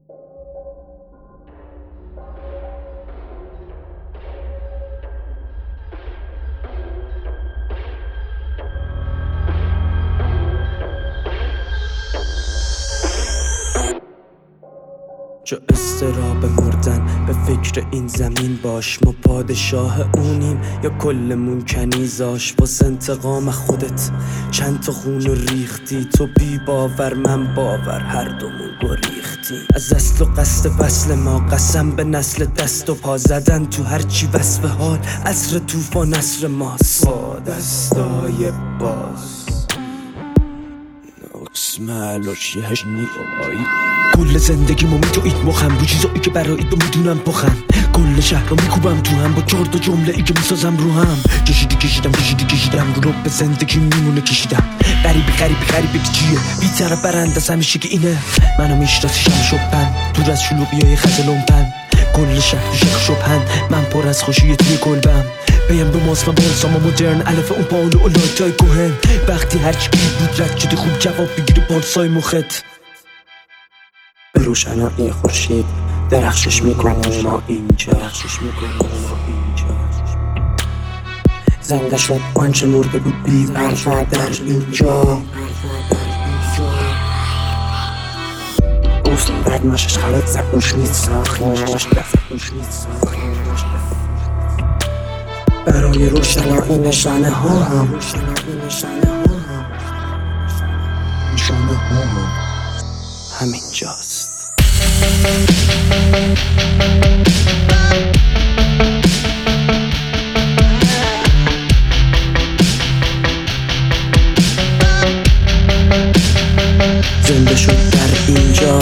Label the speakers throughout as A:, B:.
A: جا استراب مردن به فکر این زمین باش. ما پادشاه اونیم یا کلمون کنیزاش. واسه انتقام خودت چند تا خون ریختی. تو بی باور من باور، هر دومون گریختی. از اصل و قصد وصل ما قسم به نسل دست و پا زدن تو هرچی وصف حال. عصر طوفان عصر ماست با دستای باز. کل زندگیمو میدوید مخم رو چیزایی که برای تو میدونم پخم. کل شهر رو میکوبم تو هم با 4 تا جمله ای که میسازم رو هم. کشیدم رو به زندگی میمونه کشیدم. غریبی که چیه بی طرف برند از همیشه که اینه. منو میشناسیشم شبن دور از شلوغیای خز لومپن. کل شهر شخ شبن من پر از خوشی توی کلبم. بیم به ماست و بالسام مدرن الف اون پالو و لایتای کوهن. وقتی هرچی گیر بود رد شدی خوب جواب بگیری پالسای مخت. به روشنایی خورشید درخشش میکنیم ما اینجا. زنده شد آنچه مرده بود بی برفا در اینجا. اوست بعد ماشش خلط زبوش نیت ساخیمش. برای روشنایی نشانه ها هم همین جاست. زنده شد در اینجا.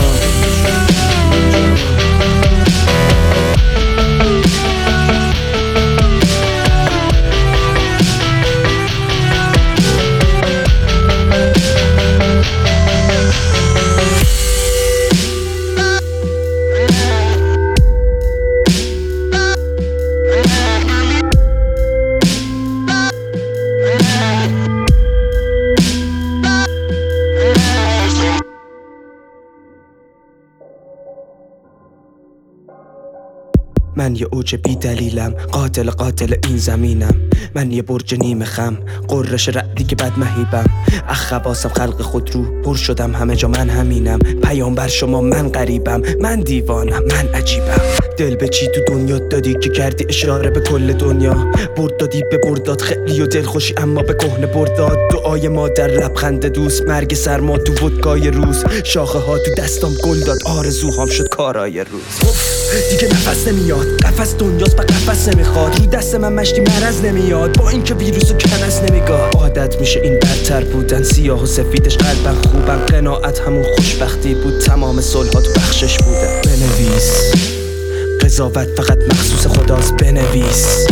A: من یه اوج بی دلیلم، قاتل این زمینم. من یه برج نیمه خم، قررش رعدی که بد مهیبم. اخباسم خلق خود رو پر شدم همه جا من همینم. پیامبر شما من غریبم، من دیوانم من عجیبم. دل به چی تو دنیا دادی که کردی اشاره به کل دنیا. برد دادی به برداد خیلی و دل خوشی اما به کهنه برداد. دعای مادر لبخند دوست، مرگ سرما تو ودکای روز. شاخه ها تو دستام گل داد، آرزوهام شد کارای روز. دیگه نفس نمیاد، قفس دنیاست به قفس نمیخواد. روی دست من مشتی مرز نمیاد، با اینکه ویروس و کنس نمیگاه. عادت میشه این برتر بودن، سیاه و سفیدش قلبم خوبم. قناعت همون خوشبختی بود، تمام صلحات تو بخشش بودن. بنویس قضاوت فقط مخصوص خداست، بنویس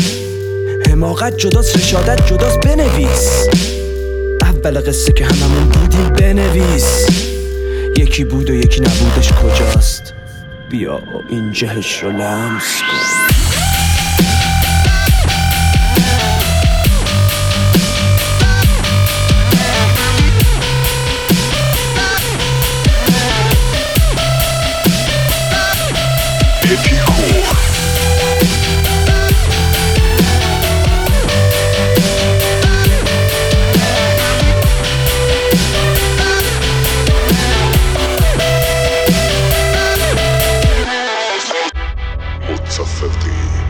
A: حماقت جداست رشادت جداست، بنویس اول قصه که هممون بودیم، بنویس یکی بود و یکی نبودش کجاست. بیا این جهش رو لمس کن.
B: It's a 50.